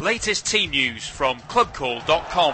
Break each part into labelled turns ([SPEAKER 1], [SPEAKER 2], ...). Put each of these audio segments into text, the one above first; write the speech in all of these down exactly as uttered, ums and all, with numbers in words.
[SPEAKER 1] Latest team news from club call dot com.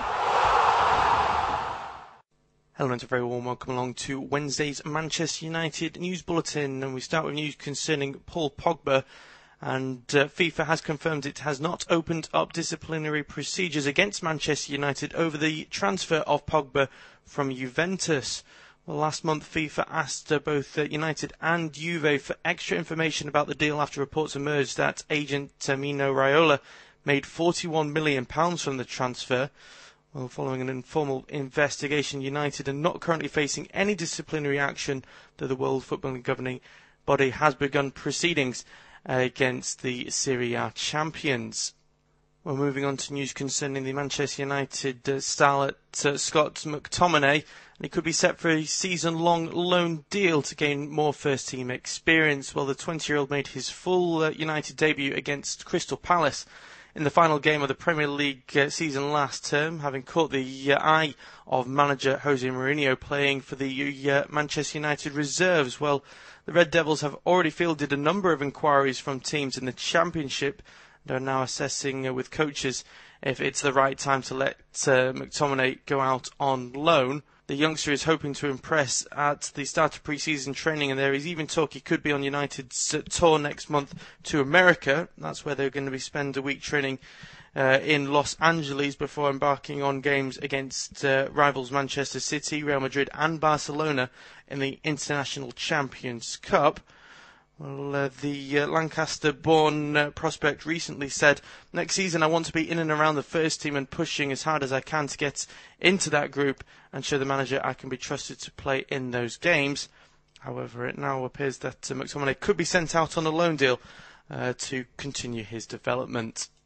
[SPEAKER 2] Hello and a very warm welcome along to Wednesday's Manchester United News Bulletin, and we start with news concerning Paul Pogba. And uh, FIFA has confirmed it has not opened up disciplinary procedures against Manchester United over the transfer of Pogba from Juventus. Well, last month FIFA asked uh, both uh, United and Juve for extra information about the deal after reports emerged that agent uh, Mino Raiola made forty-one million pounds from the transfer. Well, following an informal investigation, United are not currently facing any disciplinary action, though the World Footballing Governing Body has begun proceedings against the Serie A champions. We're moving on to news concerning the Manchester United uh, starlet uh, Scott McTominay, and he could be set for a season-long loan deal to gain more first-team experience. Well, the twenty-year-old made his full uh, United debut against Crystal Palace in the final game of the Premier League uh, season last term, having caught the uh, eye of manager Jose Mourinho playing for the uh, Manchester United reserves. Well, the Red Devils have already fielded a number of inquiries from teams in the Championship and are now assessing uh, with coaches if it's the right time to let uh, McTominay go out on loan. The youngster is hoping to impress at the start of pre-season training, and there is even talk he could be on United's uh, tour next month to America. That's where they're going to be spend a week training uh, in Los Angeles before embarking on games against uh, rivals Manchester City, Real Madrid and Barcelona in the International Champions Cup. Well, uh, the uh, Lancaster-born uh, prospect recently said, next season I want to be in and around the first team and pushing as hard as I can to get into that group and show the manager I can be trusted to play in those games. However, it now appears that uh, McTominay could be sent out on a loan deal uh, to continue his development.